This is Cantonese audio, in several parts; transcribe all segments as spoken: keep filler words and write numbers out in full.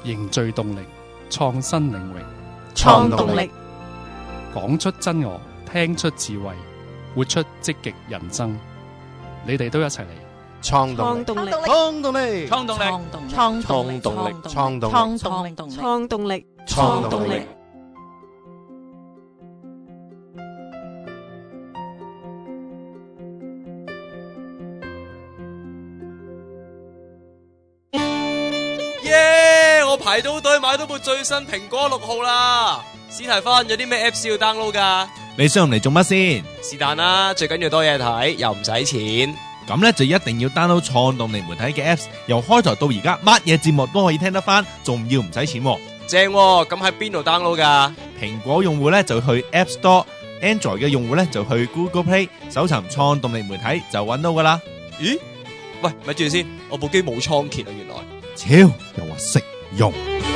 凝聚動力，創新領域， 創動力， 講出真我，聽出智慧，活出積極人生。你哋都一齊嚟創動力， 創動力， 創動力， 創動力， 創動力，創動力， 創動力，創動力， 創動力。 耶！我排到隊買到部最新蘋果六號啦。史提芬，有啲咩 Apps 要 download 噶？ 你上嚟做乜先？ 是但啦，最緊要多嘢睇，又唔使錢。 咁咧就一定要 download 創動力媒體嘅 Apps，由開台到而家，乜嘢節目都可以聽得翻，仲要唔使錢。 正喎，咁喺邊度 download 噶？ 蘋果用戶咧就去 App Store，Android 嘅用戶咧就去 Google Play，搜尋創動力媒體就揾到噶啦。 咦？喂，咪住先，我部機冇倉頡啊，原來。 超又話識用。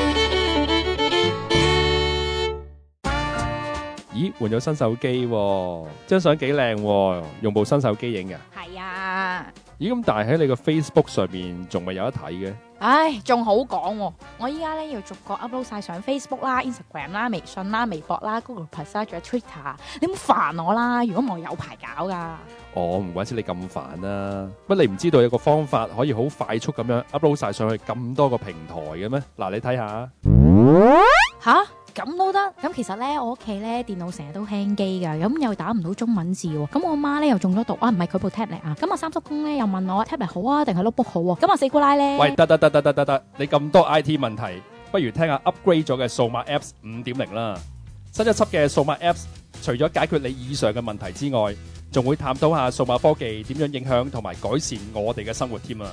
咦，換咗新手機喎，張相幾靚喎，用部新手機影嘅。 係啊。 咦，咁但係喺你個 Facebook 上面仲未有得睇嘅？ 唉，仲好講喎，我依家咧要逐個 upload 晒上 Facebook 啦、Instagram 啦、微信啦、微博啦、Google Plus 啦，仲有 Twitter。你唔好煩我啦，如果唔係我有排搞噶。 哦，唔怪之你咁煩啦。乜你唔知道有個方法可以好快速咁樣 upload 晒上去咁多個平台嘅咩？嗱，你睇下。 吓？咁都得，咁其實咧我屋企咧電腦成日都輕機噶，咁又打唔到中文字喎，咁我媽咧又中咗毒啊，唔係佢部 tablet 啊，咁我三叔公咧又問我 tablet 好啊定係 notebook 好啊，咁我四姑奶咧， 喂，得得得得得得得，你咁多 I T 問題，不如聽下 upgrade 咗嘅數碼 Apps 五點零啦。新一輯嘅數碼 Apps 除咗解決你以上嘅問題之外，仲會探討下數碼科技點樣影響同埋改善我哋嘅生活添啊！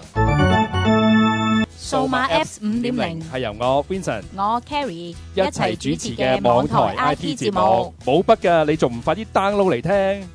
數碼 Apps 五點零係由我 Vincent、 我 Carrie 一齊主持嘅網台 I T 節目，冇筆㗎，你仲唔快啲 download 嚟聽？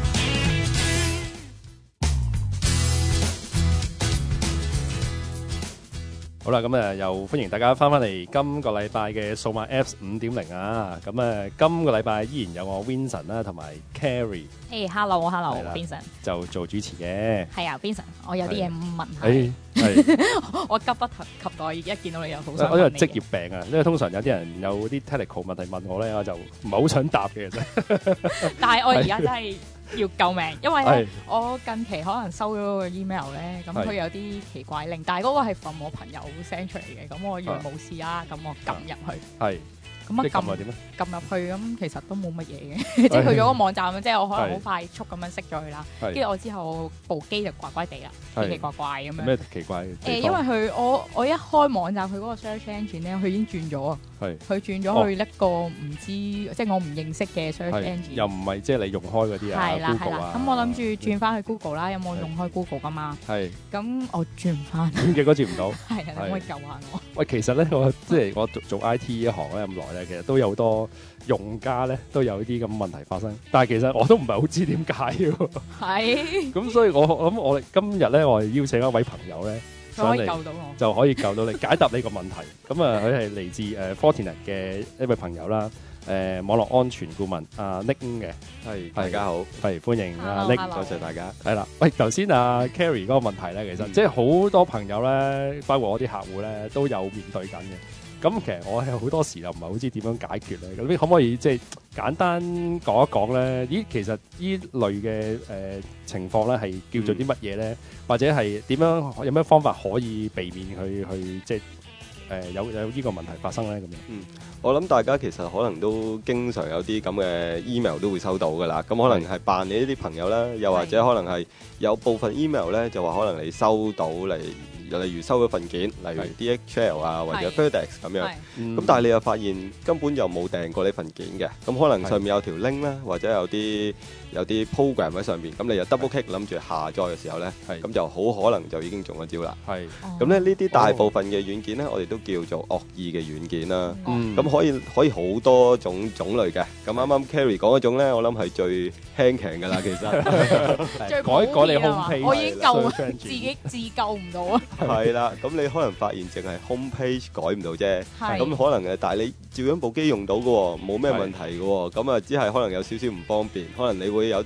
好啦，咁誒又歡迎大家翻返嚟今個禮拜嘅數碼 Apps 五點零啊！咁誒今個禮拜依然有我 Vincent 啦，同埋 Carrie。 誒，hello，hello，Vincent 就做主持嘅。 係啊 ，Vincent，我有啲嘢問下。 係係， 我急不及待，而家見到你又好想問你。 我因為職業病啊，因為通常有啲人有啲 technical 問題問我咧，我就唔係好想答嘅啫。 但係我而家真係要救命，因為咧我近期可能收咗個 email 咧，咁佢有啲奇怪令，但係嗰個係 from 我朋友 send 出嚟嘅，咁我以為冇事啦，咁我撳入去。係。咁啊撳點咧？撳入去咁其實都冇乜嘢嘅，即係去咗個網站，即係我可能好快速咁樣熄咗佢啦。跟住我之後部機就怪怪地啦，奇奇怪怪咁樣。 咩奇怪？ 誒，因為佢我我一開網站，佢嗰個 search engine 咧，佢已經轉咗啊。係。佢轉咗去一個唔知，即係我唔認識嘅 search engine。又唔係即係你用開嗰啲啊？係啦係啦。咁我諗住轉翻去 Google 啦，有冇用開 Google 噶嘛？係。咁我轉唔翻。點解嗰轉唔到？係啊，可唔可以救下我？喂，其實咧，我即係我做做 I T 一行咧咁耐。其實都有好多用家咧，都有啲咁問題發生，但係其實我都唔係好知點解嘅。係。咁所以我諗我哋今日咧，我哋邀請一位朋友咧，上嚟就可以救到你，解答你個問題。咁啊，佢係嚟自誒 Fortinet 嘅一位朋友啦，誒網絡安全顧問阿 Nick 嘅。係，大家好，係歡迎阿 Nick，多謝大家。係啦，喂，頭先阿 Carrie 嗰個問題咧，其實即係好多朋友咧，包括我啲客戶咧，都有面對緊嘅。咁其實我係好多時又唔係好知點樣解決咧，咁你可唔可以即係簡單講一講咧？咦，其實呢類嘅誒、呃、情況咧係叫做啲乜嘢咧？嗯、或者係點樣有咩方法可以避免去去即係誒、呃、有有呢個問題發生咧？咁樣嗯，我諗大家其實可能都經常有啲咁嘅 email 都會收到㗎啦。咁可能係扮你呢啲朋友啦，又或者可能係有部分 email 咧就話可能你收到嚟。例如收咗份件，例如 D H L 啊或者 FedEx 咁樣，咁、嗯、但係你又發現根本就冇訂過呢份件嘅，咁可能上面有條 link 啦，或者有啲有啲 program 喺上面，咁你又 double click 諗住下載嘅時候咧，咁就好可能就已經中咗招啦。咁咧呢啲大部分嘅軟件咧，我哋都叫做惡意嘅軟件啦。咁、嗯、可以可以好多種種類嘅。咁啱啱 Carrie 講嗰種咧，我諗係最輕強㗎啦，其實。 最改改你 home page， 我已經救自己自救唔到啊。 係啦，咁你可能發現淨係 home page 改唔到啫，咁可能誒，但係你照樣部機用到嘅喎，冇咩問題嘅喎，咁啊只係可能有少少唔方便，可能你會有啲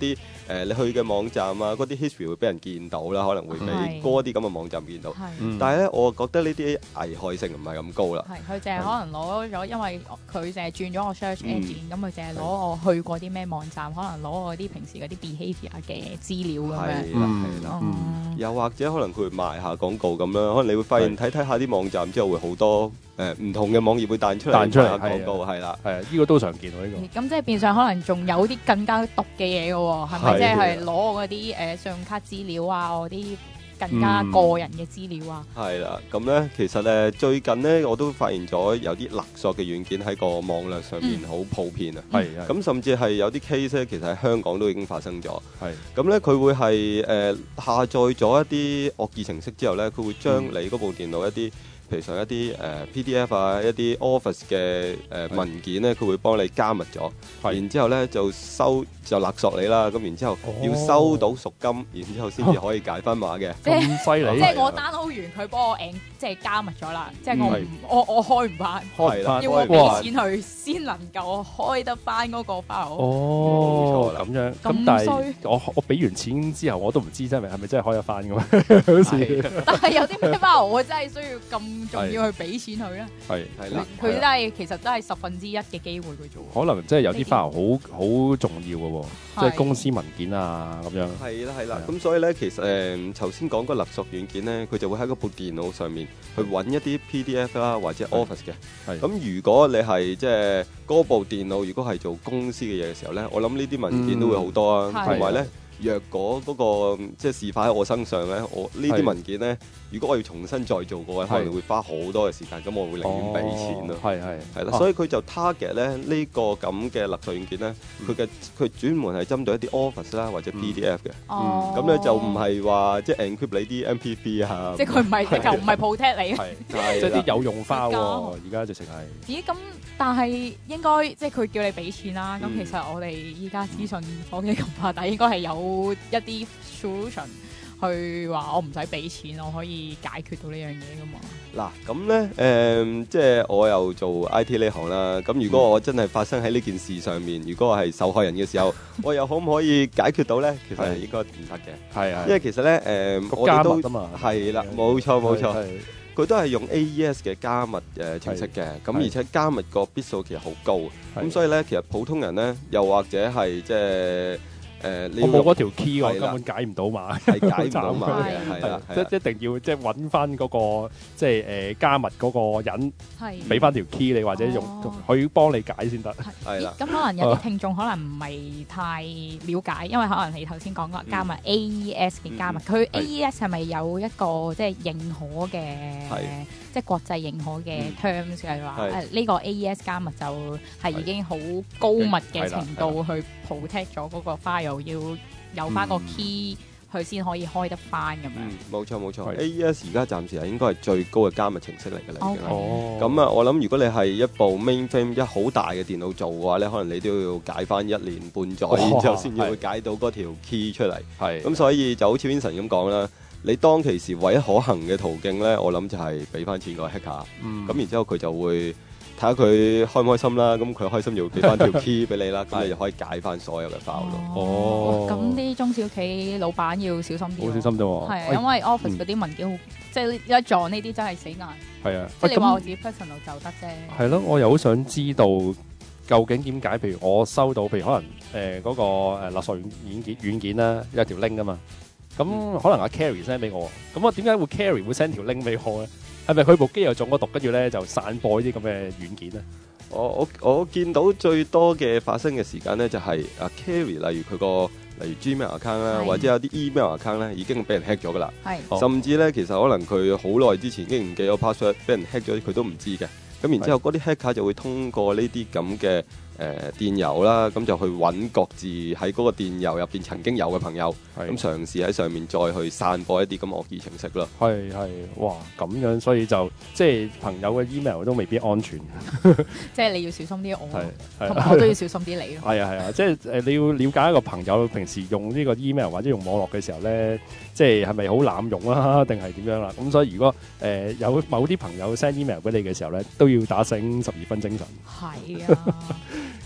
誒你去嘅網站啊，嗰啲 history 會俾人見到啦，可能會俾多啲咁嘅網站見到。但係咧，我覺得呢啲危害性唔係咁高啦。 係佢淨係可能攞咗，因為佢淨係轉咗我 search engine，咁佢淨係攞我去過啲咩網站，可能攞我啲平時嗰啲 behaviour 嘅資料咁樣。 係啦，係啦。又或者可能佢會賣下廣告咁啦，可能你會發現睇睇下啲網站之後會好多誒唔同嘅網頁會彈出嚟彈出嚟廣告，係啦， 係啊，呢個都常見喎呢個。 咁即係變相可能仲有啲更加毒嘅嘢嘅喎，係咪即係攞我嗰啲誒信用卡資料啊，我啲更加個人嘅資料啊？ 係啦，咁咧其實咧最近咧我都發現咗有啲勒索嘅軟件喺個網絡上面好普遍啊，係咁甚至係有啲 case 咧，其實喺香港都已經發生咗。係咁咧，佢會係誒下載咗一啲惡意程式之後咧，佢會將你嗰部電腦一啲譬如上一啲誒 P D F 啊，一啲 Office 嘅誒文件咧，佢會幫你加密咗，然之後咧就收就勒索你啦。咁然之後要收到贖金，然之後先至可以解分碼嘅。 咁犀利！ 即係我 download 完佢幫我誒，即係加密咗啦。即係我唔我我開唔翻， 開唔翻， 要我俾錢佢先能夠開得翻嗰個 file。 哦，咁樣咁但係我我俾完錢之後，我都唔知真係係咪真係開得翻嘅嘛？好似但係有啲咩 file 我真係需要咁。仲要去俾錢佢咧，係係啦，佢都係其實都係十分之一嘅機會去做。 可能即係有啲 file 好好重要嘅喎，即係公司文件啊咁樣。係啦係啦，咁所以咧其實誒頭先講個勒索軟件咧，佢就會喺嗰部電腦上面去揾一啲 P D F 啦或者 Office 嘅。係咁，如果你係即係嗰部電腦，如果係做公司嘅嘢嘅時候咧，我諗呢啲文件都會好多啊，同埋咧。若果嗰個即係事發喺我身上咧，我呢啲文件咧，如果我要重新再做過，可能會花好多嘅時間，咁我會寧願俾錢咯。係係係啦，所以佢就 target 咧呢個咁嘅勒索軟件咧，佢嘅佢專門係針對一啲 Office 啦或者 P D F 嘅。哦，咁咧就唔係話即係 encrypt 你啲 M P three 啊。即係佢唔係直頭唔係 protect 你。係即係啲有用花喎，而家直情係。咦？咁但係應該即係佢叫你俾錢啦。咁其實我哋依家資訊科技咁發達，應該係有一啲 solution 去話我唔使俾錢，我可以解決到呢樣嘢噶嘛？嗱，咁咧誒，即係我又做 I T 呢行啦。咁如果我真係發生喺呢件事上面，如果我係受害人嘅時候，我又可唔可以解決到咧？其實係應該唔得嘅。係啊，因為其實咧誒，我哋都係啦，冇錯冇錯，佢都係用 A E S 嘅加密誒程式嘅。咁而且加密個 bit 數其實好高，咁所以咧其實普通人咧，又或者係即係。誒，我冇嗰條 key，我根本解唔到碼，係解唔到碼嘅，係啦，即一定要即揾翻嗰個即係誒加密嗰個人，係俾翻條 key 你，或者用佢幫你解先得，係啦。咁可能有啲聽眾可能唔係太了解，因為可能你頭先講過加密 A E S 嘅加密，佢 A E S 係咪有一個即係認可嘅，即係國際認可嘅 terms 係話誒呢個 A E S 加密就係已經好高密嘅程度去 protect 咗嗰個 file。又要有翻個 key，佢先可以開得翻咁樣。冇錯冇錯 ，A E S 而家暫時係應該係最高嘅加密程式嚟嘅啦。哦，咁啊，我諗如果你係一部 mainframe 一好大嘅電腦做嘅話咧，可能你都要解翻一年半載，然之後先至會解到嗰條 key 出嚟。係，咁所以就好似 Vincent 咁講啦，你當其時唯一可行嘅途徑咧，我諗就係俾翻錢個 hacker。嗯，咁然之後佢就會。睇下佢開唔開心啦，咁佢開心就會俾翻條 key 俾你啦，咁你就可以解翻所有嘅 file 咯。哦，咁啲中小企老闆要小心啲。好小心啫喎。係啊，因為 Office 嗰啲文件好，即係一撞呢啲真係死硬。係啊，即係你話我自己 personal 就得啫。係咯，我又好想知道究竟點解？譬如我收到，譬如可能誒嗰個誒勒索軟件軟件啦，有條 link 啊嘛，咁可能阿 Carrie send 俾我，咁我點解會 Carrie 會 send 條 link 俾我咧？係咪佢部機又中咗毒，跟住咧就散播呢啲咁嘅軟件咧？我我我見到最多嘅發生嘅時間咧，就係阿 Carrie，例如佢個例如 Gmail account 啦，或者有啲 email account 咧，已經俾人 hack 咗噶啦。係，甚至咧其實可能佢好耐之前已經唔記咗 password，俾人 hack 咗，佢都唔知嘅。咁然之後嗰啲 hacker 就會通過呢啲咁嘅誒電郵啦，咁就去揾各自喺嗰個電郵入邊曾經有嘅朋友，咁嘗試喺上面再去散播一啲咁惡意程式咯。係係，哇咁樣，所以就即係朋友嘅 email 都未必安全。即係你要小心啲我，同埋我都要小心啲你咯。係啊係啊，即係誒你要了解一個朋友平時用呢個 email 或者用網絡嘅時候咧，即係係咪好濫用啦，定係點樣啦？咁所以如果誒有某啲朋友 send email 俾你嘅時候咧，都要打醒十二分精神。係啊。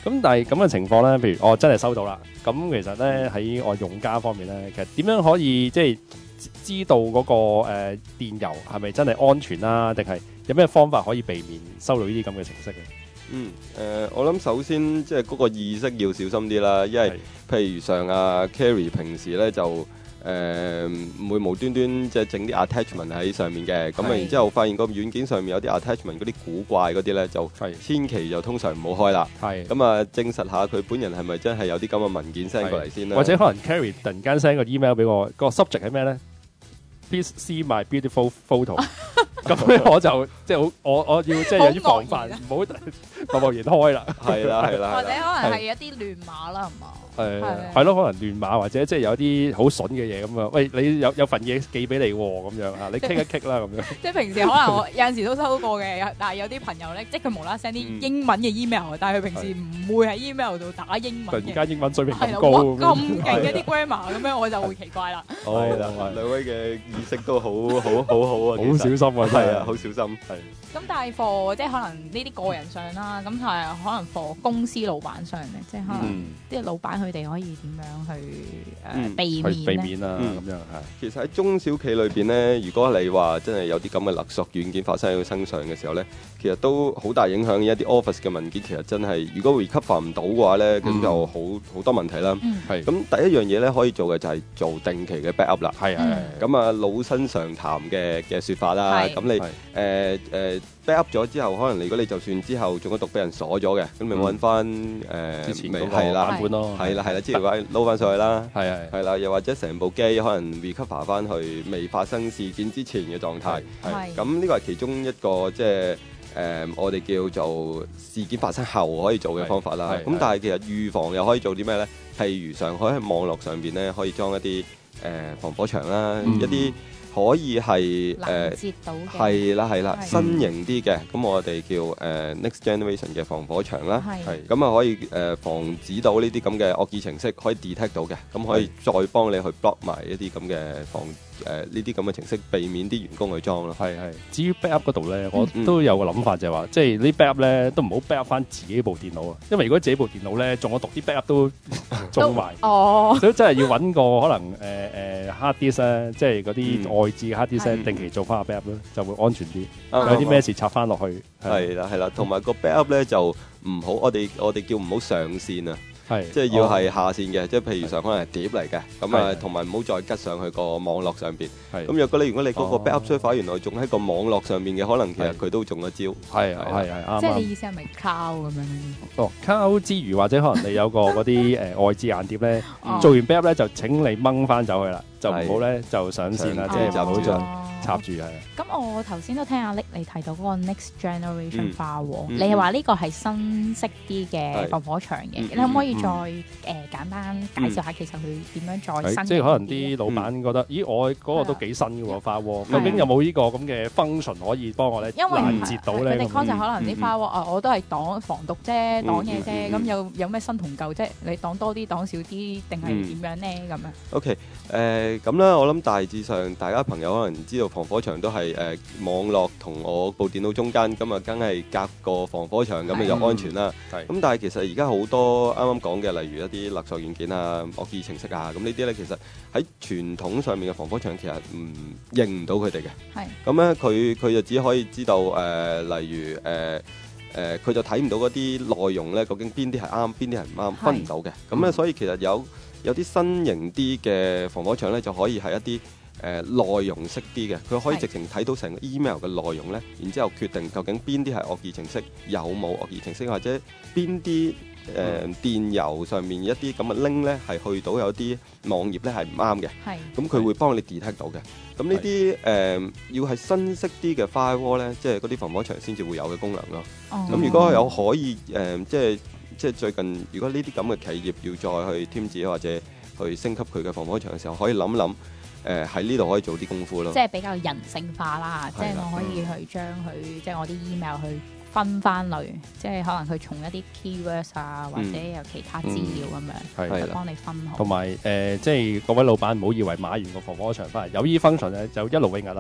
咁但係咁嘅情況咧，譬如我真係收到啦，咁其實咧喺我用家方面咧，其實點樣可以即係知道嗰、那個誒、呃、電郵係咪真係安全啦、啊？定係有咩方法可以避免收到呢啲咁嘅程式嘅？ 嗯，誒、呃，我諗首先即係嗰個意識要小心啲啦，因為譬如上阿 Carrie 平時咧就誒唔、呃、會無端端即係整啲 attachment 喺上面嘅，咁啊然之後發現個軟件上面有啲 attachment 嗰啲古怪嗰啲咧，就千祈就通常唔好開啦。係，咁啊證實下佢本人係咪真係有啲咁嘅文件 send 過嚟先啦。或者可能 Carrie 突然間 send 個 email 俾我，個 subject 係咩咧 ？Please see my beautiful photo。咁咧我就即係好，我我要即係有啲防範，唔好貿貿然開啦。 係啦係啦， 或者可能係一啲亂碼啦，係嘛？ 誒係咯，可能亂碼或者即係有啲好筍嘅嘢咁樣。喂，你有有份嘢寄俾你喎，咁樣啊，你傾一傾啦咁樣。 即係平時可能我有陣時都收過嘅，但係有啲朋友咧，即係佢無啦啦 send 啲英文嘅 email，但係佢平時唔會喺 email 度打英文嘅。突然間英文水平咁高，咁勁嘅啲 grammar 咁樣，我就會奇怪啦。 係啦，兩位嘅意識都好好好好啊， 好小心啊， 係啊，好小心係。 咁但係 for 即係可能呢啲個人上啦，咁係可能 for 公司老闆上咧，即係可能啲老闆佢哋可以點樣去誒避免咧？避免啊，咁樣係。 其實喺中小企裏邊咧，如果你話真係有啲咁嘅勒索軟件發生喺佢身上嘅時候咧，其實都好大影響一啲 Office 嘅文件。其實真係如果 recover 唔到嘅話咧，咁就好好多問題啦。係。咁第一樣嘢咧可以做嘅就係做定期嘅 backup 啦。係係。咁啊老生常談嘅嘅説法啦。咁你誒誒。backup 咗之後，可能如果你就算之後中咗毒俾人鎖咗嘅，咁咪揾翻誒之前嗰個版本咯， 係啦係啦，即係話撈翻上去啦，係係係啦，又或者成部機可能 recover 翻去未發生事件之前嘅狀態，係咁呢個係其中一個即係誒我哋叫做事件發生後可以做嘅方法啦。咁但係其實預防又可以做啲咩咧？譬如上海喺網絡上邊咧，可以裝一啲誒防火牆啦，一啲。可以係誒係啦係啦，新型啲嘅，咁我哋叫誒、呃、Next Generation 嘅防火牆啦，係咁啊可以誒、呃、防止到呢啲咁嘅惡意程式，可以 detect 到嘅，咁可以再幫你去 block 埋一啲咁嘅防誒呢啲咁嘅程式，避免啲員工去裝咯。係係。至於 backup 嗰度咧，我都有個諗法就係話，即係呢 backup 咧都唔好 backup 翻自己部電腦啊，因為如果自己部電腦咧中咗毒，啲 backup 都中埋。哦。所以真係要揾個可能誒誒、呃、hard disk 咧，即係嗰啲外置嘅 hard disk 定期做翻個 backup 咧，就會安全啲。嗯、有啲咩事插翻落去。 係啦係啦，同埋個 backup 咧就唔好，我哋我哋叫唔好上線啊。係，即係要係下線嘅，即係譬如上可能係碟嚟嘅，咁啊，同埋唔好再吉上去個網絡上邊。係，咁若果你如果你嗰個 backup server原來仲喺個網絡上面嘅，可能其實佢都中咗招。係係係啱。 即係你意思係咪 cloud 咁樣？ 哦 cloud 之餘，或者可能你有個嗰啲誒外置硬碟咧，做完 backup 咧就請你掹翻走去啦，就唔好咧就上線啦，即係就唔好再插住係。 咁我頭先都聽阿 Nick 你提到嗰個 Next Generation Firewall，你係話呢個係新式啲嘅防火牆嘅，你可唔可以再誒簡單介紹下其實佢點樣再新？ 即係可能啲老闆覺得，咦我嗰個都幾新嘅喎 Firewall，究竟有冇呢個咁嘅 function 可以幫我咧攔截到咧？ 佢哋 concept 可能啲 Firewall 啊，我都係擋防毒啫，擋嘢啫，咁有有咩新同舊啫？你擋多啲，擋少啲，定係點樣咧？咁樣 ？OK，誒咁啦，我諗大致上大家朋友可能知道防火牆都係誒網絡同我部電腦中間，咁啊梗係隔個防火牆咁你就安全啦。咁但係其實而家好多啱啱講嘅，例如一啲勒索軟件啊、惡意程式啊，咁呢啲咧其實喺傳統上面嘅防火牆其實唔認唔到佢哋嘅。係。咁咧佢佢就只可以知道誒、呃，例如誒誒，佢、呃呃、就睇唔到嗰啲內容咧，究竟邊啲係啱，邊啲係唔啱，分唔到嘅。咁咧所以其實有有啲新型啲嘅防火牆咧，就可以係一啲誒、呃、內容式啲嘅，佢可以直情睇到成個 email 嘅內容咧，然之後決定究竟邊啲係惡意程式，有冇惡意程式，或者邊啲誒電郵上面一啲咁嘅 link 咧係去到有啲網頁咧係唔啱嘅。係，咁佢會幫你 detect 到嘅。咁呢啲誒要係新式啲嘅 firewall 咧，即係嗰啲防火牆先至會有嘅功能咯。咁、哦、如果有可以誒、呃，即係即係最近，如果呢啲咁嘅企業要再去添置或者去升級佢嘅防火牆嘅時候，可以諗諗。誒喺呢度可以做啲功夫咯， 即係比較人性化啦，即係我可以去將佢、嗯、即係我啲 email 去分翻類，即係可能佢從一啲 keywords 啊，或者有其他資料咁樣，嗯、就幫你分好。同埋誒，即係各位老闆唔好以為買完個防火牆翻嚟有依 function 咧就一勞永逸啦。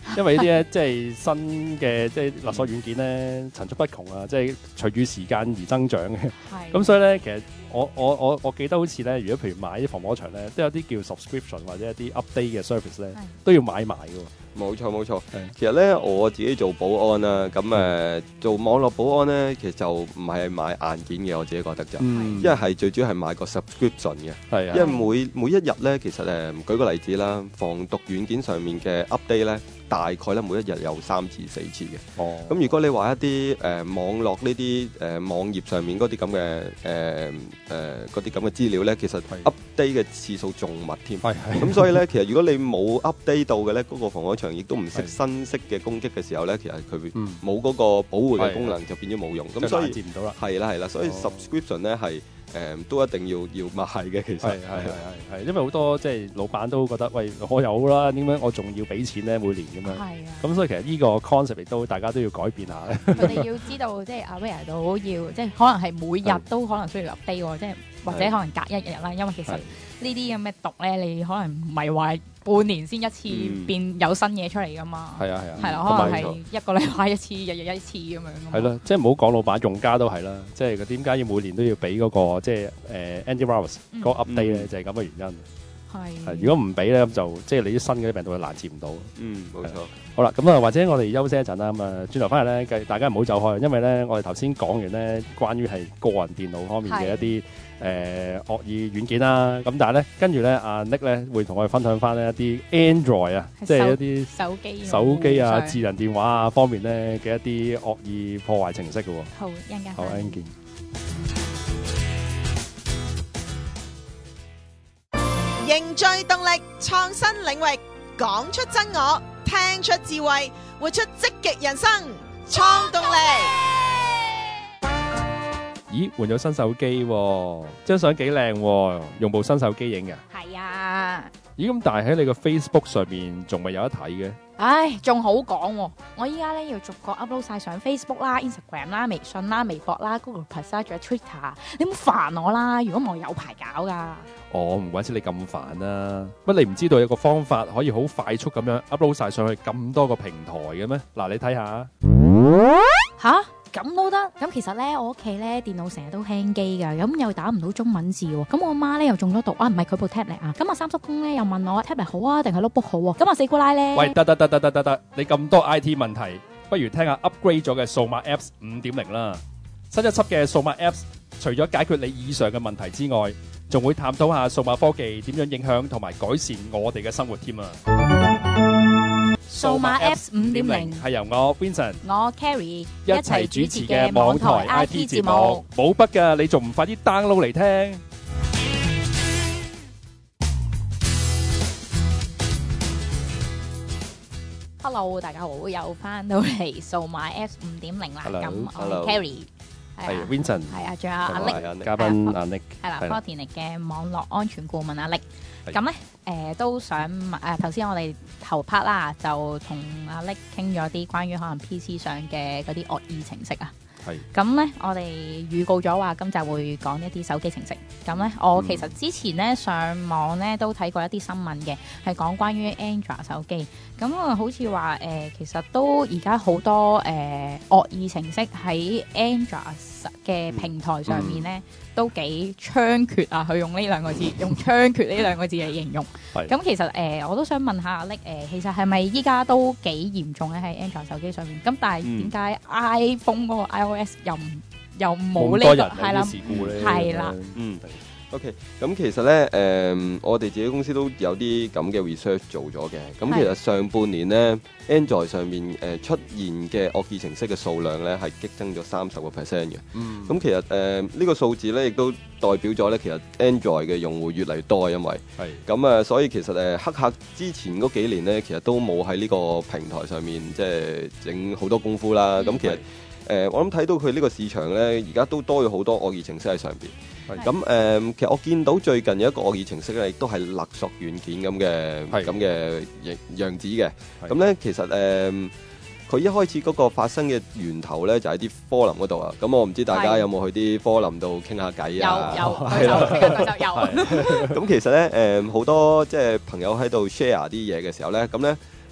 因為呢啲咧即係新嘅即係勒索軟件咧層出不窮啊，即係隨住時間而增長嘅。咁所以咧，其實我我我我記得好似咧，如果譬如買啲防火牆咧，都有啲叫 subscription 或者一啲 update 嘅 service 咧，都要買埋嘅。 冇錯冇錯，其實咧我自己做保安啦，咁誒、呃、做網絡保安咧，其實就唔係買硬件嘅，我自己覺得就，因為係最主要係買個 subscription 嘅，係啊，因為每每一日咧，其實誒舉個例子啦，防毒軟件上面嘅 update 咧，大概咧每一日有三至四次嘅。哦，咁如果你話一啲誒、呃、網絡呢啲誒網頁上面嗰啲咁嘅誒誒嗰啲咁嘅資料咧，其實 update 嘅次數仲密添。係係。咁所以咧，其實如果你冇 update 到嘅咧，嗰、那個防火牆亦都唔識新式嘅攻擊嘅時候咧，其實佢冇嗰個保護嘅功能，就變咗冇用。咁所以接唔到啦。係啦係啦，所以 subscription 咧係誒都一定要要買嘅。其實係係係係，因為好多即係老闆都覺得喂，我有啦，點解我仲要俾錢咧每年咁樣？係啊。咁所以其實呢個 concept 亦都大家都要改變下咧。佢哋要知道即係 aware 到要即係可能係每日都可能需要 update 喎，即係或者可能隔一日啦，因為其實呢啲咁嘅毒咧，你可能唔係話半年先一次變有新嘢出嚟噶嘛。係啊係啊，係啦，可能係一個禮拜一次，日日一次咁樣。係咯，即係唔好講老闆，用家都係啦。即係佢點解要每年都要俾嗰個即係誒 antivirus 嗰個 update 咧？就係咁嘅原因。係，如果唔俾咧，咁就即係你啲新嘅啲病毒就攔截唔到。嗯，冇錯。好啦，咁啊，或者我哋休息一陣啦。咁啊，轉頭翻嚟咧，大家唔好走開，因為咧，我哋頭先講完咧，關於係個人電腦方面嘅一啲誒惡意軟件啦。咁但係咧，跟住咧，阿 Nick 咧會同我哋分享翻呢一啲 Android 啊，即係一啲手機、手機啊、智能電話啊方面咧嘅一啲惡意破壞程式嘅喎。好，一陣間。好，一陣見。 凝聚動力，創新領域，講出真我，聽出智慧，活出積極人生，創動力。 咦，換咗新手機喎，張相幾靚喎，用部新手機影嘅。係啊。咦，咁但係喺你個 Facebook 上面仲未有得睇嘅？唉，仲好講喎！我依家咧要逐個 upload 晒上 Facebook 啦、Instagram 啦、微信啦、微博啦、Google Plus 啦，仲有 Twitter。你唔好煩我啦，如果唔係我有排搞噶。哦，唔怪之你咁煩啦。乜你唔知道有個方法可以好快速咁樣 upload 晒上去咁多個平台嘅咩？嗱，你睇下。吓？咁都得，咁其實咧我屋企咧電腦成日都輕機噶，咁又打唔到中文字喎，咁我媽咧又中咗毒啊，唔係佢部 tablet 啊，咁啊三叔公咧又問我 tablet 好啊定係 notebook 好啊，咁啊四姑奶咧，喂得得得得得得得，你咁多 I T 問題，不如聽下 upgrade 咗嘅數碼 Apps 五點零啦，新一輯嘅數碼 Apps 除咗解決你以上嘅問題之外，仲會探討下數碼科技點樣影響同埋改善我哋嘅生活添啊！數碼 Apps 五點零係由我 Vincent、我 Carrie 一齊主持嘅網台 I T 節目，冇筆噶，你仲唔快啲 download 嚟聽 ？Hello， 大家好，又翻到嚟數碼 Apps 五點零啦，咁我 Carrie 係 Vincent， 係啊，仲有阿 Nick 嘉賓阿 Nick， 係啦 Fortinet 嘅網絡安全顧問阿 Nick。咁咧，誒、呃、都想誒頭先我哋頭 part 啦，就同阿 Nick 傾咗啲關於可能 P C 上嘅嗰啲惡意程式啊。係。咁咧，我哋預告咗話今集會講一啲手機程式。咁咧，我其實之前咧上網咧都睇過一啲新聞嘅，係講關於 Android 手機。咁啊，好似話誒，其實都而家好多誒、呃、惡意程式喺 Android 嘅平台上面咧。嗯都幾猖獗啊！佢用呢兩個字，用猖獗呢兩個字嚟形容。咁其實誒、呃，我都想問下阿 Nick 誒，其實係咪依家都幾嚴重咧喺 Android 手機上面？咁但係點解 iPhone 嗰個 iOS 又唔又冇呢個係啦？係啦，嗯。 OK，咁其實咧，誒、呃，我哋自己公司都有啲咁嘅 research 做咗嘅。咁其實上半年咧 ，Android 上面誒、呃、出現嘅惡意程式嘅數量咧係激增咗三十個 percent 嘅。嗯。咁其實誒呢、呃這個數字咧，亦都代表咗咧，其實 Android 嘅用戶越嚟越多，因為係咁啊，所以其實誒黑客之前嗰幾年咧，其實都冇喺呢個平台上面即係整好多功夫啦。咁、嗯、其實誒、呃、我諗睇到佢呢個市場咧，而家都多咗好多惡意程式喺上邊。咁誒、呃，其實我見到最近有一個惡意程式咧，亦都係勒索軟件咁嘅咁嘅樣樣子嘅。咁咧，其實誒，佢、呃、一開始嗰個發生嘅源頭咧，就喺、是、啲科林嗰度啊。咁我唔知大家有冇去啲科林度傾下偈啊？有有係啦，有。咁其實咧，誒、呃、好多即係朋友喺度 share 啲嘢嘅時候咧，咁咧。誒、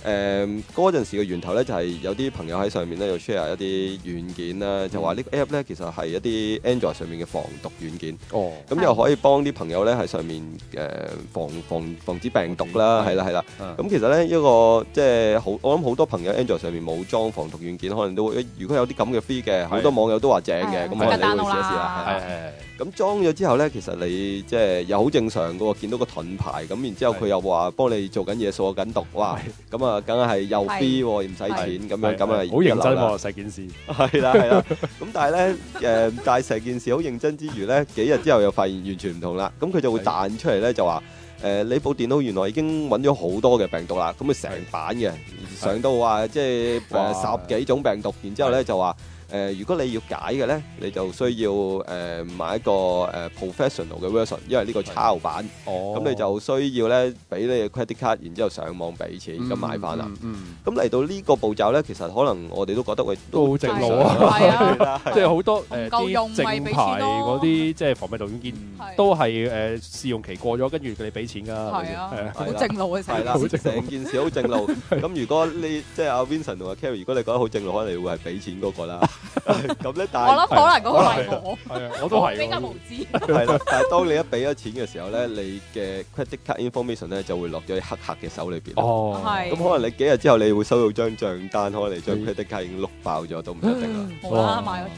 誒嗰陣時嘅源頭咧，就係、是、有啲朋友喺上面咧，又 share 一啲軟件啦，就話呢個 app 咧其實係一啲 Android 上面嘅防毒軟件。哦，咁又可以幫啲朋友咧喺上面誒、呃、防防防止病毒啦，係啦係啦。咁其實咧一個即係好，我諗好多朋友 Android 上面冇裝防毒軟件，可能都會如果有啲咁嘅 free 嘅，好多網友都話正嘅，咁可能你會試一試啦。係係。咁裝咗之後咧，其實你即係又好正常嘅喎，見到個盾牌，咁然之後佢又話幫你做緊嘢掃緊毒，哇！咁啊，梗係又 free 喎，唔使錢咁樣，咁啊好認真喎，成件事。 係啦係啦，咁但係咧誒，但係成件事好認真之餘咧，幾日之後又發現完全唔同啦，咁佢就會彈出嚟咧，就話誒你部電腦原來已經揾咗好多嘅病毒啦，咁佢成版嘅上到話即係誒十幾種病毒，然之後咧就話。誒、呃，如果你要解嘅咧，你就需要誒、呃、買一個誒、呃、professional 嘅 version，因為呢個抄版，咁、哦、你就需要咧俾你嘅 credit card，然之後上網俾錢咁、嗯、買翻啦。咁嚟、嗯嗯、到呢個步驟咧，其實可能我哋都覺得喂都好正路啊，即係好多誒啲正牌嗰啲即係防病毒軟件都係誒試用期過咗，跟住佢哋俾錢㗎。係啊， 好正路嘅成件事，成件事好正路。咁如果你即係阿 Vincent 同阿 Carrie，如果你覺得好正路，可能你會係俾錢嗰個啦。咁咧，但係我諗可能嗰個係我， 係啊，我都係比較無知。 係啦，但係當你一俾咗錢嘅時候咧，你嘅 credit card information 咧就會落咗喺黑客嘅手裏邊。哦，係。咁可能你幾日之後，你會收到張賬單，可能你張 credit card已經碌爆咗，都唔一定啦。 好啦，買咗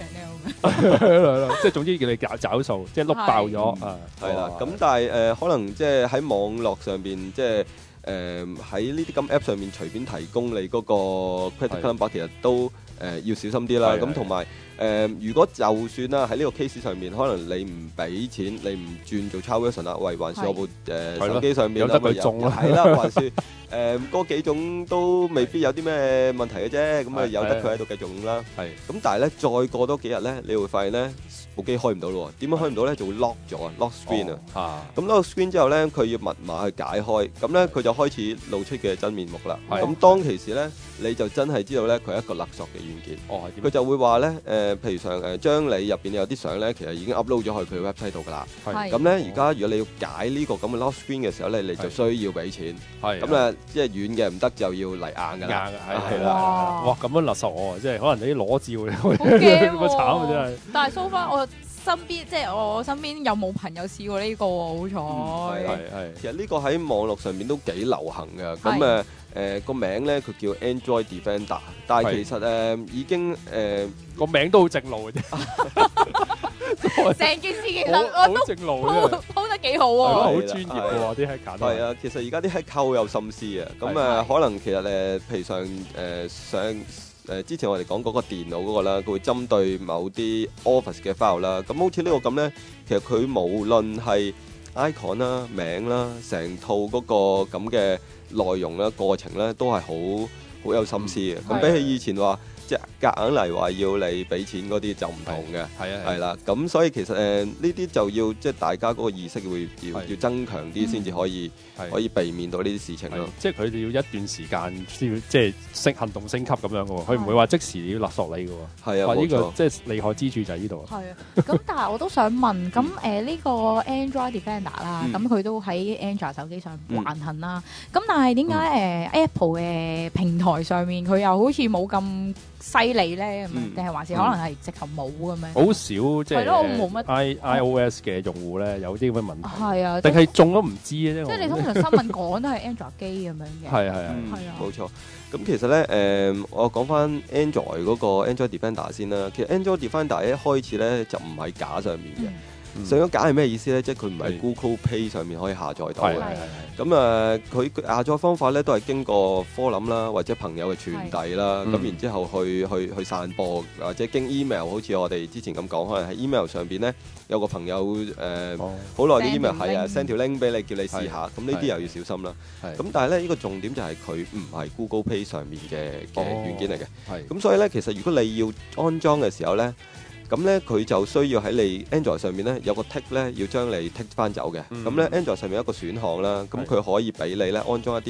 Chanel 即係總之叫你找找數，即係碌爆咗啊！ 係啦，咁但係誒，可能即係喺網絡上邊，即係誒喺呢啲咁 app 上面隨便提供你嗰個 credit card number，其實都。誒、呃、要小心啲啦，咁同埋誒，如果就算啦喺呢個 case 上面，可能你唔俾錢，你唔轉做抄 version 啦，喂，還是我部誒、呃、手機上面有得佢中啦， 係啦，還是誒嗰、呃、幾種都未必有啲咩問題嘅啫，咁啊由得佢喺度繼續用啦。係，咁但係咧再過多幾日咧，你會發現咧部機開唔到咯，點樣開唔到咧？就會 lock 咗啊 ，lock screen 啊。咁 lock screen 之後咧，佢要密碼去解開，咁咧佢就開始露出嘅真面目啦。咁當其時咧，你就真係知道咧，佢係一個勒索嘅軟件。哦，佢就會話咧，誒、呃，譬如上誒，將你入邊有啲相咧，其實已經 upload 咗去佢 website 度噶啦。係。咁咧，而家如果你要解呢個咁嘅 lock screen 嘅時候咧，你就需要俾錢。係。咁咧，即係軟嘅唔得，就要嚟硬噶啦。硬嘅係啦。哇，咁樣勒索我啊！即係可能你啲裸照，好驚喎， 咁慘啊！真係。但係 so far我身邊即係我身邊有冇朋友試過呢個喎？好彩。係係。 其實呢個喺網絡上面都幾流行嘅。咁誒。誒個、呃、名咧，佢叫 Android Defender， 但係其實誒、呃、已經誒個、呃、 名都好正路嘅啫。 成件事其實我都正路鋪鋪得幾好喎， 好專業嘅喎啲 hacker。 係啊，其實而家啲 hacker 好有心思啊。咁誒、呃、可能其實誒，譬如上誒、呃、上誒、呃、之前我哋講嗰個電腦嗰個啦，佢會針對某啲 Office 嘅 file 啦。咁好似呢個咁咧，其實佢無論係 icon 啦、名啦、成套嗰個咁嘅內容咧、過程咧，都係好好有心思嘅。咁、嗯、比起以前話，即係夾硬嚟話要你俾錢嗰啲就唔同嘅。係啊，係啦。咁所以其實誒呢啲就要即係大家嗰個意識會要要增強啲，先至可以可以避免到呢啲事情咯。即係佢哋要一段時間先要即係升行動升級咁樣嘅喎。佢唔會話即時要勒索你嘅喎。係啊，冇錯。即係厲害之處就係呢度。係啊。 咁但係我都想問，咁誒呢個 Android Defender 啦，咁佢都喺 Android 手機上橫行啦。咁但係點解誒 Apple 嘅平台上面佢又好似冇咁犀利咧？咁樣定係還是可能係直頭冇咁樣？ 好少即係。係咯，我冇乜 i iOS 嘅用戶咧有啲咁嘅問題。係啊。定係中都唔知咧。 即係你通常新聞講都係 Android 機咁樣嘅。係係係。係啊。冇錯。咁其實咧，誒、呃，我講翻 Android 嗰個 Android Defender 先啦。其實 Android Defender 一開始咧就唔係架上面嘅。嗯、上咗架係咩意思咧？即係佢唔係 Google Play 上面可以下載到嘅。咁誒，佢下載方法咧都係經過 forum 啦，或者朋友嘅傳遞啦。咁、嗯、然之後去去去散播，或者經 email， 好似我哋之前咁講，可能喺 email 上邊咧有個朋友誒，好耐嘅 email 係啊 send 條 link 俾你，叫你試下。咁呢啲又要小心啦。咁但係咧，呢、呢個重點就係佢唔係 Google Play 上面嘅嘅軟件嚟嘅。咁所以咧，其實如果你要安裝嘅時候咧，咁咧佢就需要喺你 Android 上面咧有個 tick 咧，要將你 tick 翻走嘅。咁咧、嗯、Android 上面有一個選項啦，咁佢可以俾你咧安裝一啲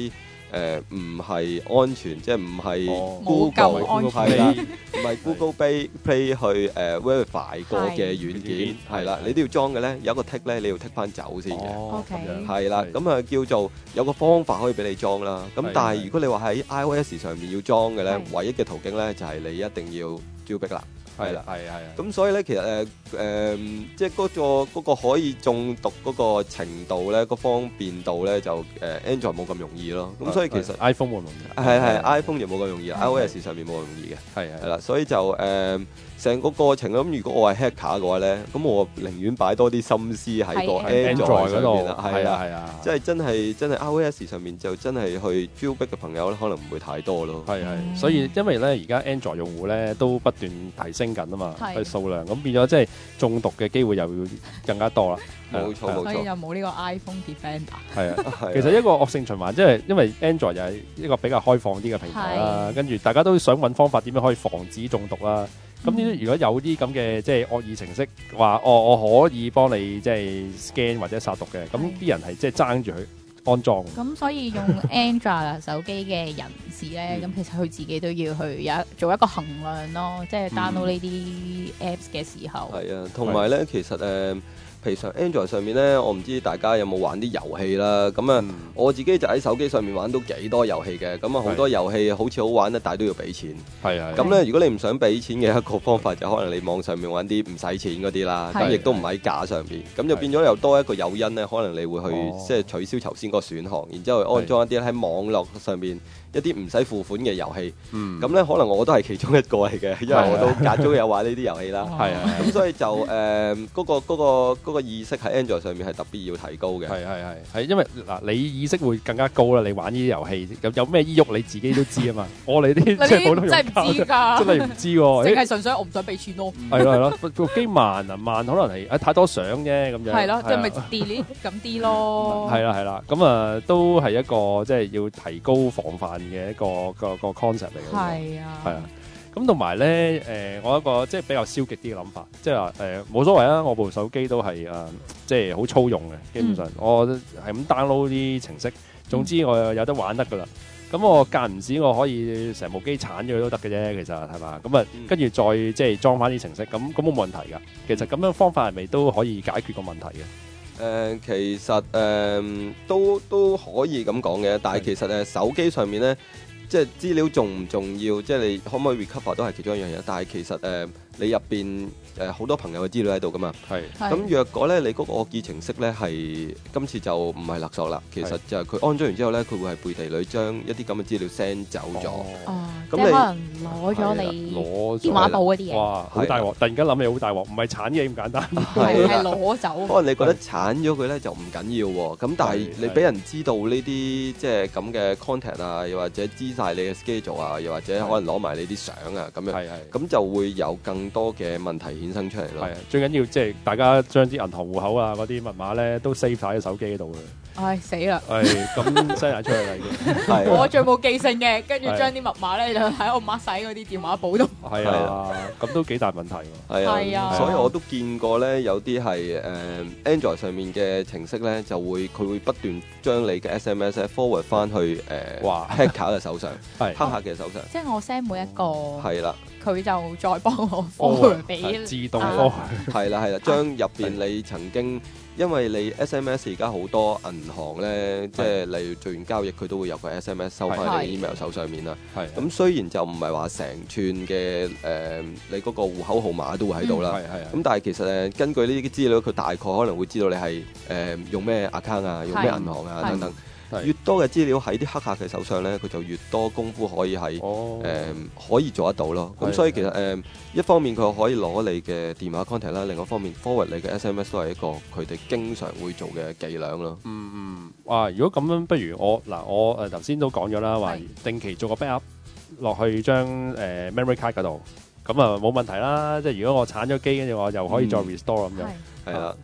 誒唔係安全，即係唔係冇 Google 咁安全係啦，唔係 Google Play Play 去誒 verify 過嘅軟件係啦，你都要裝嘅咧，有一個 tick 咧，你要 tick 翻走先嘅。 OK， 係啦，咁啊叫做有個方法可以俾你裝啦。咁但係如果你話喺 iOS 上面要裝嘅咧，唯一嘅途徑咧就係你一定要招逼啦。係啦，係係啊。咁所以咧，其實誒誒、呃，即係嗰、嗰個嗰個可以中毒嗰個程度咧，個方便度咧，就誒、呃、Android 冇咁容易咯。咁所以其實 iPhone 冇咁容易， 係係 iPhone 就冇咁容易，iOS 上面冇咁容易嘅。係係啦，所以就誒成、呃、個過程咁，如果我係 hacker 嘅話咧，咁我寧願擺多啲心思喺個 Android 上邊啦。係啊係啊，即係真係真係 iOS 上面就真係去 jailbreak 嘅朋友咧，可能唔會太多咯。係係， 所以因為咧而家 Android 用戶咧都不斷提升緊啊嘛，佢數量咁變咗，即係中毒嘅機會又要更加多啦。 冇錯冇錯， 所以就冇呢個 iPhone Defender。係啊，其實一個惡性循環，即係因為 Android 又係一個比較開放啲嘅平台啦，跟住大家都想揾方法點樣可以防止中毒啦。咁呢啲如果有啲咁嘅即係惡意程式話，哦我可以幫你即係 scan 或者殺毒嘅，咁啲人係即係爭住佢安裝。 咁所以用 Android 手機嘅人士咧，咁其實佢自己都要去有做一個衡量咯，即係 download 呢啲 apps 嘅時候。 係啊，同埋咧，其實誒。其實 Android 上面咧，我唔知大家有冇玩啲遊戲啦。咁啊，嗯、我自己就喺手機上面玩到幾多遊戲嘅。咁啊，好多遊戲好似好玩咧，但係都要俾錢。係啊。咁咧，如果你唔想俾錢嘅一個方法，就可能你網上面玩啲唔使錢嗰啲啦。咁亦都唔喺架上邊。咁就變咗又多一個誘因咧，可能你會去即係取消頭先嗰個選項，然之後安裝一啲喺網絡上面一啲唔使付款嘅遊戲。咁咧、嗯，可能我都係其中一個嚟嘅，因為我都間中有玩呢啲遊戲啦。係啊。咁所以就誒嗰、呃嗰個嗰、嗰個嗰個嗰個意識喺 Android 上面係特別要提高嘅，係係係係，因為嗱你意識會更加高啦，你玩呢啲遊戲有有咩依喐你自己都知啊嘛，我哋啲即係普通用家真係唔知㗎，真係唔知喎，淨係純粹我唔想俾錢咯，係咯係咯，部機慢啊慢，可能係啊太多相啫咁樣，係咯，即係咪 delete 咁啲咯，係啦係啦，咁啊都係一個即係要提高防範嘅一個個個 concept 嚟嘅，係啊係啊。咁同埋咧，誒、呃，我一個即係比較消極啲嘅諗法，即係話誒冇所謂啊！我部手機都係誒、呃，即係好粗用嘅，基本上、嗯、我係咁 download 啲程式，總之我有得玩得噶啦。咁我間唔時我可以成部機鏟咗佢都得嘅啫，其實係嘛？咁啊，跟住再即係裝翻啲程式，咁咁冇問題㗎。其實咁樣方法係咪都可以解決個問題嘅？誒、呃，其實誒、呃、都都可以咁講嘅，但係其實誒手機上面咧。即係資料重唔重要？即係你可唔可以 recover 都係其中一樣嘢。但係其實誒、呃，你入邊誒好多朋友嘅資料喺度噶嘛。係。咁若果咧，你嗰個惡意程式咧係今次就唔係勒索啦。其實就係佢安裝完之後咧，佢會係背地裏將一啲咁嘅資料 send 走咗。哦。咁你可能攞咗你攞電話簿嗰啲嘢。哇！好大鑊！突然間諗起好大鑊，唔係鏟嘢咁簡單。係係攞走。可能你覺得鏟咗佢咧就唔緊要喎。咁但係你俾人知道呢啲即係咁嘅 content 啊，又或者知晒你嘅 schedule 啊，又或者可能攞埋你啲相啊，咁樣，咁就會有更多嘅問題衍生出嚟咯。係啊，最緊要即係大家將啲銀行戶口啊嗰啲密碼咧都 save 晒喺手機度嘅。唉，死啦！係咁 send 晒出嚟啦已經。我最冇記性嘅，跟住將啲密碼咧就喺我媽使嗰啲電話簿度。係啊，咁都幾大問題喎。係啊，所以我都見過咧，有啲係誒 Android 上面嘅程式咧，就會佢會不斷將你嘅 S M S forward 翻去誒 hacker 嘅手上，係黑客嘅手上。即係我 send 每一個係啦，佢就再幫我 forward 俾自動 forward。係啦係啦，將入邊你曾經。因為你 S M S 而家好多銀行咧，即係例如做完交易，佢都會有個 S M S 收翻你 email 手上面啦。係咁，雖然就唔係話成串嘅誒、呃，你嗰個戶口號碼都會喺度啦。係係。咁但係其實誒，根據呢啲資料，佢大概可能會知道你係誒、呃、用咩 account 啊，用咩銀行啊等等。越多嘅資料喺啲黑客嘅手上咧，佢就越多功夫可以係誒、哦呃、可以做得到咯。咁所以其實誒、呃、一方面佢可以攞你嘅電話 contact 啦，另一方面 forward 你嘅 S M S 都係一個佢哋經常會做嘅伎倆咯。嗯嗯，哇！如果咁樣，不如我嗱我誒頭先都講咗啦，話定期做個 backup 落去張誒、呃、memory card 嗰度，咁啊冇問題啦。即係如果我鏟咗機，跟住我又可以再 restore 咁、嗯、樣，係啦。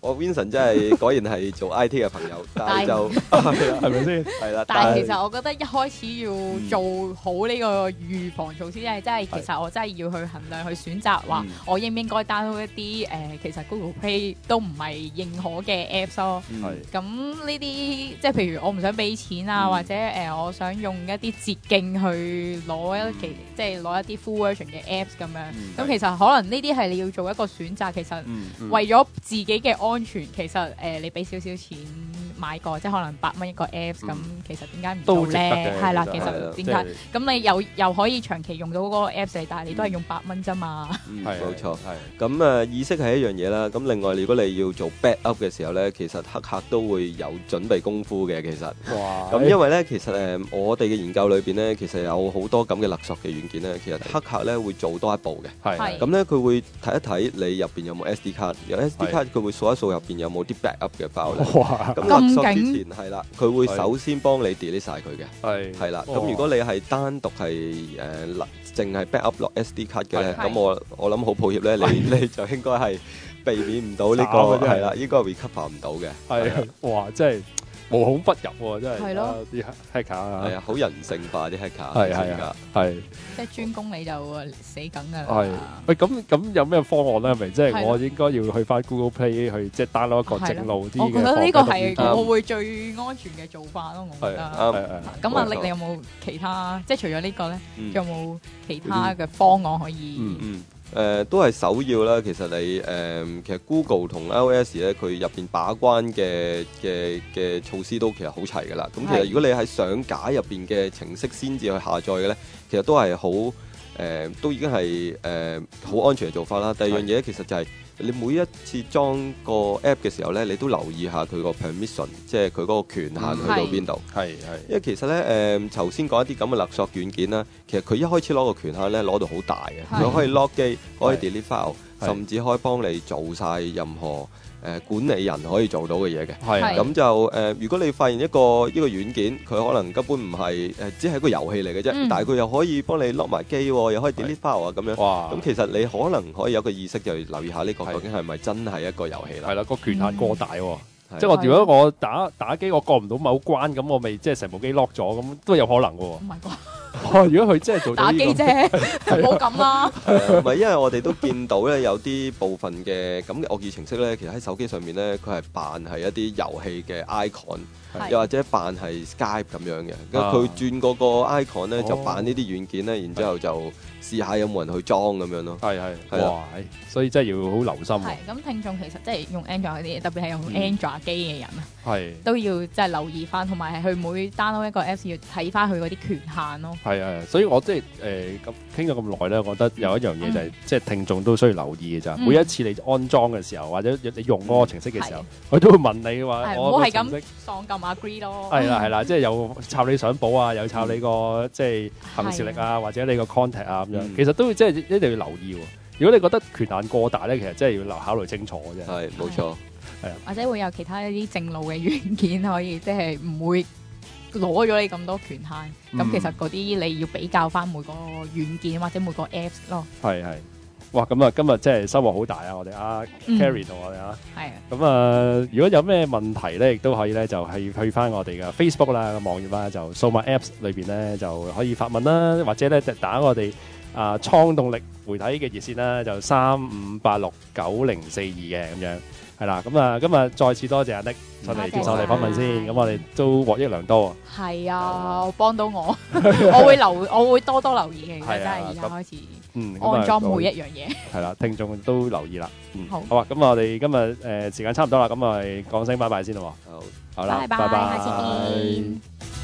我 Vincent 真係果然係做 I T 嘅朋友，但係就係咪先？係啦。 但係其實我覺得一開始要做好呢個預防措施，即係真係其實我真係要去衡量去選擇話，我應唔應該 download 一啲誒其實 Google Play 都唔係認可嘅 Apps 咯。咁呢啲即係譬如我唔想俾錢啊，或者誒我想用一啲捷徑去攞一其即係攞一啲 full version 嘅 Apps 咁樣。咁其實可能呢啲係你要做一個選擇，其實為咗自己嘅安全，其實誒、呃、你俾少少錢買個，即係可能八蚊一個 Apps，咁、嗯、其實點解唔做咧？係啦，其實點解？咁你又又可以長期用到嗰個 Apps 嚟，但係你都係用八蚊啫嘛。 嗯，冇錯。係。咁誒意識係一樣嘢啦。咁另外，如果你要做 backup 嘅時候咧，其實黑客都會有準備功夫嘅。其實。哇！咁因為咧，其實誒、呃、我哋嘅研究裏邊咧，其實有好多咁嘅勒索嘅軟件咧，其實黑客咧會做多一步嘅。係。咁咧佢會睇一睇你入邊有冇 S D 卡，有 S D 卡佢會掃一掃入邊有冇啲 backup 嘅 file 咧。哇！咁勒索之前係啦，佢會首先幫你 delete 晒佢嘅。係。係啦。咁如果你係單獨係誒勒淨係 backup 落 S D 卡嘅咧，咁我我諗好抱歉咧，你你就應該係避免唔到呢個係啦，應該 recover 唔到嘅。係。 哇！真係〜無孔不入喎，真係。係咯，啲 hacker 啊， 係啊，好人性化啲 hacker。 係係啊，係。 即係專攻你就死梗㗎啦。 係。喂，咁咁有咩方案咧？係咪即係我應該要去翻 Google Play 去即係 download 一個正路啲嘅？我覺得呢個係我會最安全嘅做法咯，我覺得。啱。咁阿力，你有冇其他？即係除咗呢個咧，仲有冇其他嘅方案可以？ 嗯嗯。誒、呃、都係首要啦，其實你誒、呃、其實 Google 同 iOS 咧，佢入邊把關嘅嘅嘅措施都其實好齊㗎啦。咁其實如果你喺上架入邊嘅程式先至去下載嘅咧，其實都係好誒，都已經係誒好安全嘅做法啦。第二樣嘢其實就係、是。你每一次裝個 app 嘅時候咧，你都留意下佢個 permission， 即係佢嗰個權限去到邊度。係係、嗯，因為其實咧誒，頭先講一啲咁嘅勒索軟件啦，其實佢一開始攞個權限咧攞到好大嘅，佢可以 lock 機，可以 delete file，甚至可以幫你做晒任何。誒、呃、管理人可以做到嘅嘢嘅，係咁就誒、呃。如果你發現一個一個軟件，佢可能根本唔係誒，只係一個遊戲嚟嘅啫，嗯、但係佢又可以幫你 lock 埋機，又可以 delete file 啊咁樣。哇！咁其實你可能可以有個意識，就留意下呢個究竟係咪真係一個遊戲啦？係啦，個權限過大喎、哦。嗯、即係我如果我打打機，我過唔到某關，咁我咪即係成部機 lock 咗，咁都有可能嘅喎。唔係啩？哦，如果佢真係做到、這個、打機啫，唔好咁啦。唔係，因為我哋都見到咧，有啲部分嘅咁嘅惡意程式咧，其實喺手機上面咧，佢係扮係一啲遊戲嘅 icon，又或者扮係 Skype 咁樣嘅。咁佢、啊、轉嗰個 icon 咧，就扮呢啲軟件咧，然之後就試下有冇人去裝咁樣咯。係係係哇，所以真係要好留心。係咁，聽眾其實即係用 Android 嗰啲，特別係用 Android 機嘅人啊，係、嗯、都要即係留意翻，同埋係佢每 download 一個 Apps 要睇翻佢嗰啲權限咯。係啊，所以我即係誒咁傾咗咁耐咧，我覺得有一樣嘢就係、是嗯、即係聽眾都需要留意嘅咋。嗯、每一次你安裝嘅時候，或者你用嗰個程式嘅時候，佢、嗯、都會問你話：我係咁喪撳 agree 咯。係啦係啦，即係又抄你相簿啊，又抄你個、嗯、即係行事曆啊，或者你個 contact 啊咁樣。嗯、其實都即係一定要留意喎。如果你覺得權限過大咧，其實真係要留考慮清楚嘅啫。係冇錯，係啊。或者會有其他一啲正路嘅軟件可以，即係唔會。攞咗你咁多權限，咁、嗯、其實嗰啲你要比較翻每個軟件或者每個 Apps 咯。係係，哇！咁啊，今日真係收穫好大啊！我哋阿 Carrie 同我哋啊，係啊。咁啊，如果有咩問題咧，亦都可以咧，就係去翻我哋嘅 Facebook 啦、個網頁啦，就數碼 Apps 裏邊咧就可以發問啦，或者咧就打我哋啊創動力媒體嘅熱線啦，就三五八六九零四二嘅咁樣。係啦，咁啊，今日再次多謝阿 Nick 上嚟接受我哋訪問先，咁我哋都獲益良多啊。係啊，幫到我，我會留，我會多多留意嘅，真係而家開始安裝每一樣嘢。係啦，聽眾都留意啦。好，好啊，咁我哋今日誒時間差唔多啦，咁我哋講聲拜拜先啦。好，好啦，拜拜，下次見。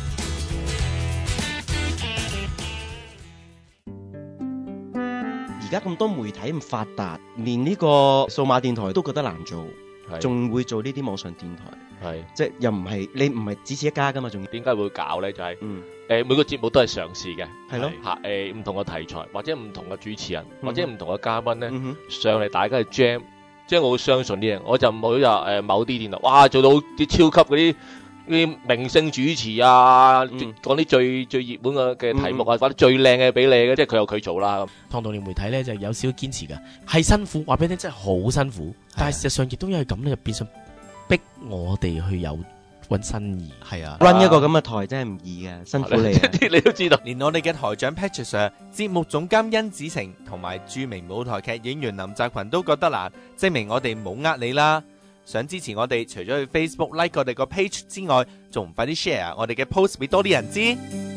而家咁多媒體咁發達，連呢個數碼電台都覺得難做，仲會做呢啲網上電台，係即係又唔係你唔係只此一家噶嘛？仲點解會搞咧？就係、是、誒、嗯呃、每個節目都係嘗試嘅，係咯嚇誒唔同嘅題材，或者唔同嘅主持人，嗯、或者唔同嘅嘉賓咧、嗯、上嚟，大家去 jam，即係我會相信呢樣，我就唔會話誒某啲電台哇做到啲超級嗰啲啲明星主持啊，講啲最最熱門嘅嘅題目啊，或者最靚嘅俾你嘅，即係佢有佢做啦。 創造力媒體咧就有少少堅持㗎，係辛苦，話俾你聽真係好辛苦，但係事實上亦都因為咁咧，就變相逼我哋去有揾新意。 係啊 ，run 一個咁嘅台真係唔易嘅，辛苦你啊！ 你都知道， 連我哋嘅台長 Patrick Sir、節目總監甄子成同埋著名舞台劇演員林澤群都覺得難，證明我哋冇呃你啦。想支持我哋，除咗去 Facebook like 我哋個 page 之外，仲唔快啲 share 我哋嘅 post 俾多啲人知？